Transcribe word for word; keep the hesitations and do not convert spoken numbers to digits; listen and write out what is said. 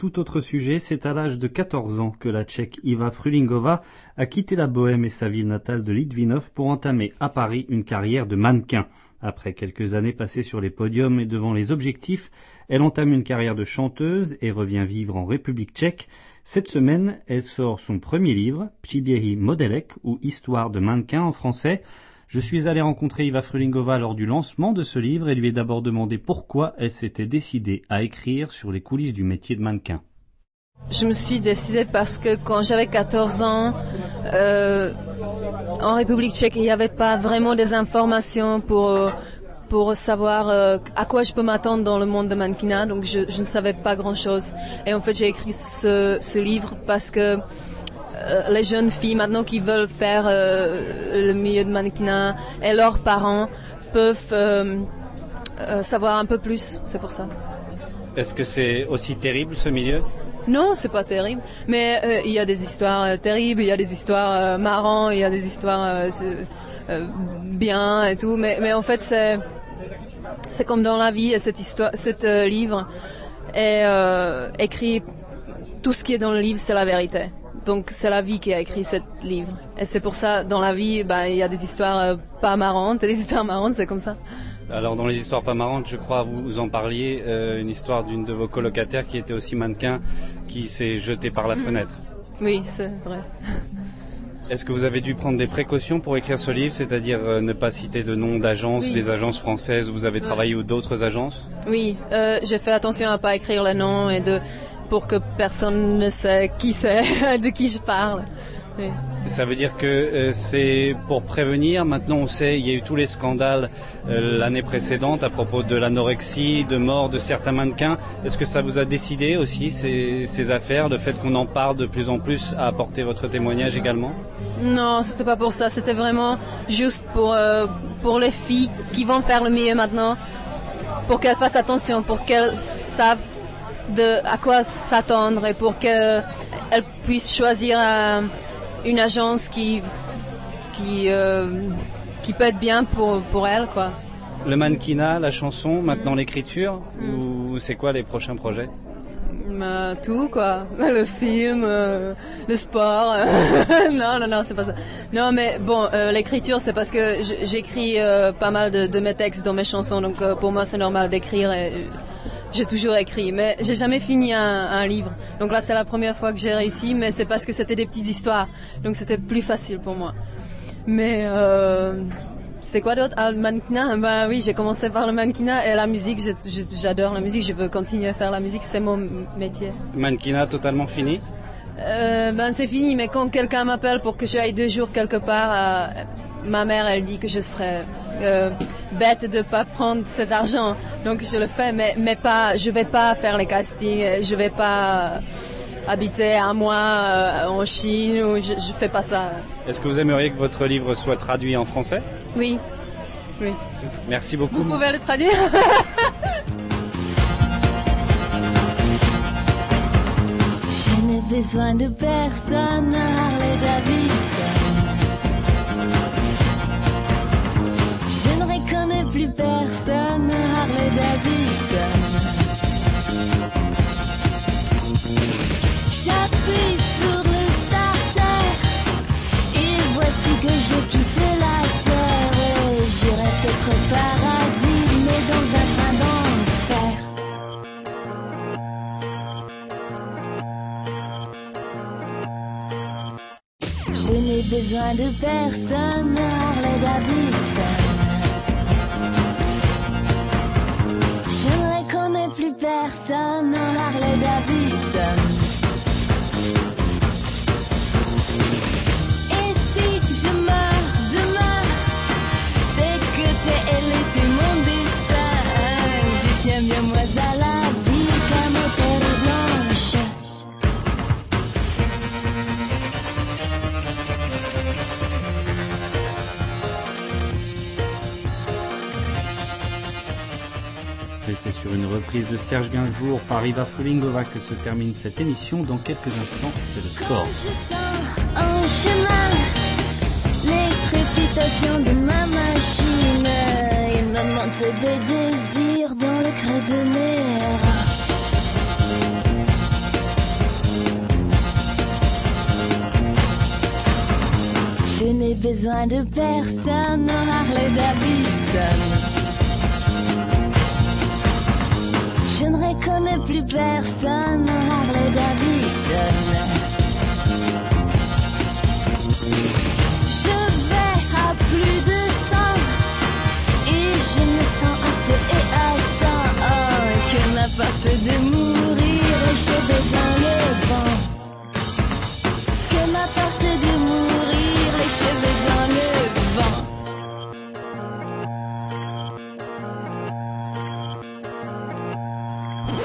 tout autre sujet, c'est à l'âge de quatorze ans que la Tchèque Iva Frulingová a quitté la Bohème et sa ville natale de Litvinov pour entamer à Paris une carrière de mannequin. Après quelques années passées sur les podiums et devant les objectifs, elle entame une carrière de chanteuse et revient vivre en République tchèque. Cette semaine, elle sort son premier livre, Příběhy modelek, ou Histoire de mannequin en français. Je suis allé rencontrer Iva Frulingová lors du lancement de ce livre et lui ai d'abord demandé pourquoi elle s'était décidée à écrire sur les coulisses du métier de mannequin. Je me suis décidée parce que quand j'avais quatorze ans, euh, en République tchèque, il n'y avait pas vraiment des informations pour, pour savoir euh, à quoi je peux m'attendre dans le monde de mannequinat, donc je, je ne savais pas grand-chose. Et en fait, j'ai écrit ce, ce livre parce que Euh, les jeunes filles maintenant qui veulent faire euh, le milieu de mannequinat et leurs parents peuvent euh, euh, savoir un peu plus, c'est pour ça. Est-ce que c'est aussi terrible ce milieu ? Non, c'est pas terrible, mais euh, il y a des histoires euh, terribles, il y a des histoires euh, marrantes, il y a des histoires euh, euh, bien et tout, mais, mais en fait c'est c'est comme dans la vie, cette histoire, cet euh, livre est euh, écrit, tout ce qui est dans le livre c'est la vérité. Donc c'est la vie qui a écrit ce livre. Et c'est pour ça, dans la vie, ben, il y a des histoires euh, pas marrantes, et les histoires marrantes, c'est comme ça. Alors dans les histoires pas marrantes, je crois vous, vous en parliez, euh, une histoire d'une de vos colocataires qui était aussi mannequin, qui s'est jetée par la fenêtre. Oui, c'est vrai. Est-ce que vous avez dû prendre des précautions pour écrire ce livre, c'est-à-dire euh, ne pas citer de noms d'agences, oui. Des agences françaises où vous avez travaillé, ouais. Ou d'autres agences ? Oui, euh, j'ai fait attention à pas écrire les noms et de... pour que personne ne sait qui c'est, de qui je parle. Oui. Ça veut dire que euh, c'est pour prévenir. Maintenant, on sait, il y a eu tous les scandales euh, l'année précédente à propos de l'anorexie, de mort de certains mannequins. Est-ce que ça vous a décidé aussi, ces, ces affaires, le fait qu'on en parle de plus en plus, à apporter votre témoignage également ? Non, c'était pas pour ça. C'était vraiment juste pour, euh, pour les filles qui vont faire le milieu maintenant, pour qu'elles fassent attention, pour qu'elles savent de à quoi s'attendre et pour qu'elle puisse choisir euh, une agence qui qui euh, qui peut être bien pour pour elle, quoi. Le mannequinat, la chanson, maintenant l'écriture, mm. Ou c'est quoi les prochains projets ? Euh, tout, quoi. Le film, euh, le sport. non, non, non, c'est pas ça. Non, mais bon, euh, l'écriture, c'est parce que j'écris euh, pas mal de, de mes textes dans mes chansons, donc euh, pour moi c'est normal d'écrire. Et, j'ai toujours écrit, mais j'ai jamais fini un, un livre. Donc là, c'est la première fois que j'ai réussi, mais c'est parce que c'était des petites histoires. Donc c'était plus facile pour moi. Mais euh, c'était quoi d'autre ? Ah, le mannequinat. Ben oui, j'ai commencé par le mannequinat et la musique. Je, je, j'adore la musique. Je veux continuer à faire la musique. C'est mon métier. Mannequinat totalement fini ? euh, Ben c'est fini. Mais quand quelqu'un m'appelle pour que j'aille deux jours quelque part, euh, ma mère, elle dit que je serais euh, bête de pas prendre cet argent, donc je le fais, mais mais pas, je vais pas faire les castings, je vais pas habiter un mois euh, en Chine, ou je, je fais pas ça. Est-ce que vous aimeriez que votre livre soit traduit en français ? Oui, oui. Merci beaucoup. Vous pouvez le traduire ? Je n'ai besoin de personne, Harley Davidson. Je ne reconnais plus personne, Harley Davidson. J'appuie sur le starter et voici que j'ai quitté la terre. Et j'irai peut-être au paradis, mais dans un train d'enfer. Je n'ai besoin de personne, Harley Davidson. Je ne reconnais plus personne, Harley Davidson. Et si je meurs demain, c'est que t'es elle était mon destin. Je tiens bien moi à la vie comme au père blanche. Et c'est sur une reprise de Serge Gainsbourg par Iva Frulingová que se termine cette émission. Dans quelques instants, c'est le sport. Quand je sens en chemin les crépitations de ma machine, il me monte des désirs dans le creux de mes reins. besoin de personne en Harley Davidson. Je ne reconnais plus personne en Harley Davidson. Je vais à plus de cent et je me sens à feu et à sang. Oh, que m'importe de mourir et j'ai besoin de